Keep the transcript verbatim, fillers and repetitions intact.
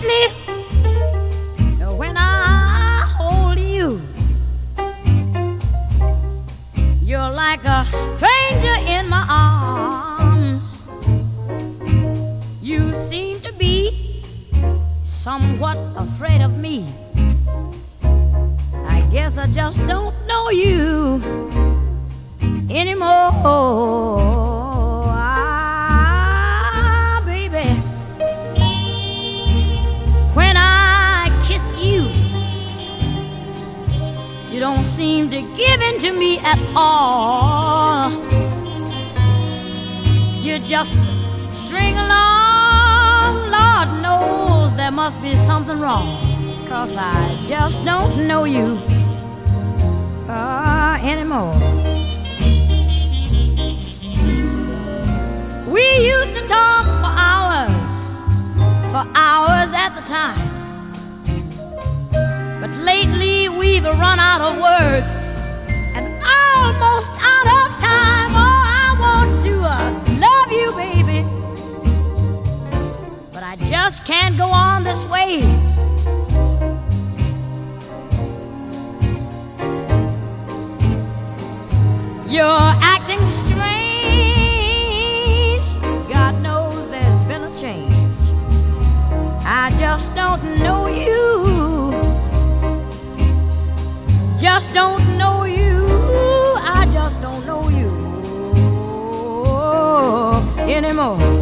lately, when I hold you, you're like a stranger in my arms. You seem to be somewhat afraid of me. I guess I just don't know you anymore. Ah, baby, when I kiss you, you don't seem to give in to me at all. You just string along. Lord knows there must be something wrong, 'cause I just don't know you uh, anymore. We used to talk for hours, for hours at the time. But lately we've run out of words and almost out of time. Oh, I want to uh, love you, baby, but I just can't go on this way. You're acting strange. God knows there's been a change. I just don't know you. Just don't know you. I just don't know you anymore.